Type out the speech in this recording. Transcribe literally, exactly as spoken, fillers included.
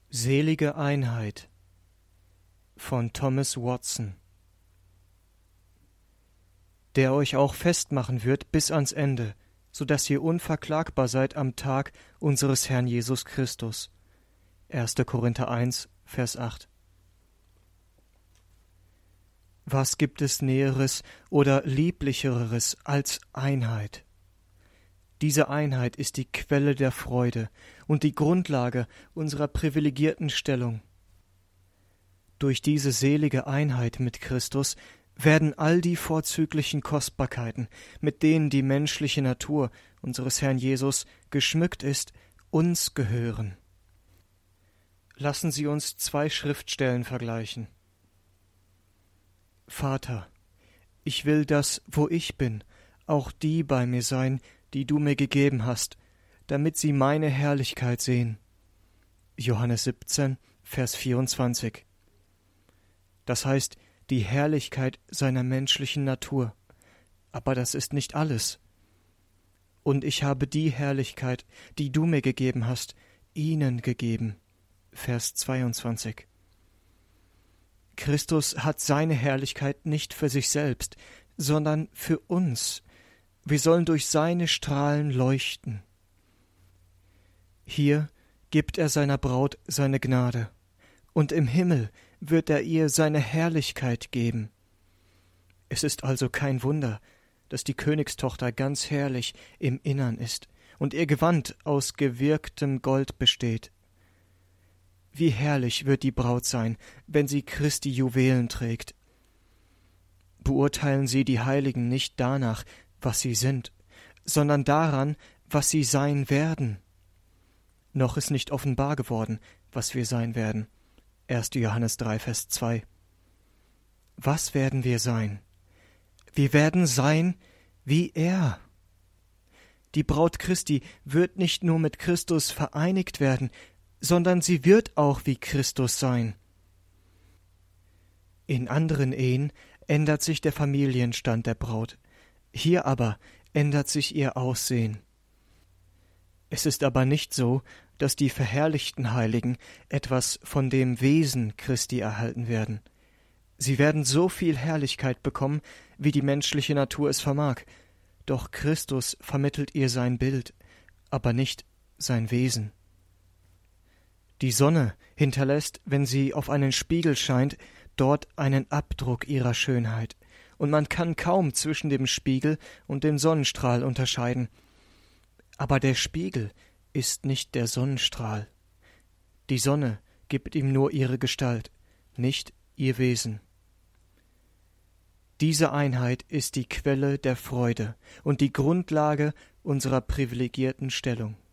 Selige Einheit von Thomas Watson, der euch auch festmachen wird bis ans Ende, so dass ihr unverklagbar seid am Tag unseres Herrn Jesus Christus. erster Korinther eins, Vers acht. Was gibt es Näheres oder Lieblicheres als Einheit? Diese Einheit ist die Quelle der Freude und die Grundlage unserer privilegierten Stellung. Durch diese selige Einheit mit Christus werden all die vorzüglichen Kostbarkeiten, mit denen die menschliche Natur unseres Herrn Jesus geschmückt ist, uns gehören. Lassen Sie uns zwei Schriftstellen vergleichen. Vater, ich will, dass, wo ich bin, auch die bei mir sein, die du mir gegeben hast, damit sie meine Herrlichkeit sehen. Johannes siebzehn, Vers vierundzwanzig. Das heißt, die Herrlichkeit seiner menschlichen Natur. Aber das ist nicht alles. Und ich habe die Herrlichkeit, die du mir gegeben hast, ihnen gegeben. Vers zweiundzwanzig. Christus hat seine Herrlichkeit nicht für sich selbst, sondern für uns. Wir sollen durch seine Strahlen leuchten. Hier gibt er seiner Braut seine Gnade, und im Himmel wird er ihr seine Herrlichkeit geben. Es ist also kein Wunder, dass die Königstochter ganz herrlich im Innern ist und ihr Gewand aus gewirktem Gold besteht. Wie herrlich wird die Braut sein, wenn sie Christi Juwelen trägt. Beurteilen Sie die Heiligen nicht danach, was sie sind, sondern daran, was sie sein werden. Noch ist nicht offenbar geworden, was wir sein werden. erster Johannes drei, Vers zwei. Was werden wir sein? Wir werden sein wie er. Die Braut Christi wird nicht nur mit Christus vereinigt werden, sondern sie wird auch wie Christus sein. In anderen Ehen ändert sich der Familienstand der Braut. Hier aber ändert sich ihr Aussehen. Es ist aber nicht so, dass die verherrlichten Heiligen etwas von dem Wesen Christi erhalten werden. Sie werden so viel Herrlichkeit bekommen, wie die menschliche Natur es vermag, doch Christus vermittelt ihr sein Bild, aber nicht sein Wesen. Die Sonne hinterlässt, wenn sie auf einen Spiegel scheint, dort einen Abdruck ihrer Schönheit, und man kann kaum zwischen dem Spiegel und dem Sonnenstrahl unterscheiden. Aber der Spiegel ist nicht der Sonnenstrahl. Die Sonne gibt ihm nur ihre Gestalt, nicht ihr Wesen. Diese Einheit ist die Quelle der Freude und die Grundlage unserer privilegierten Stellung.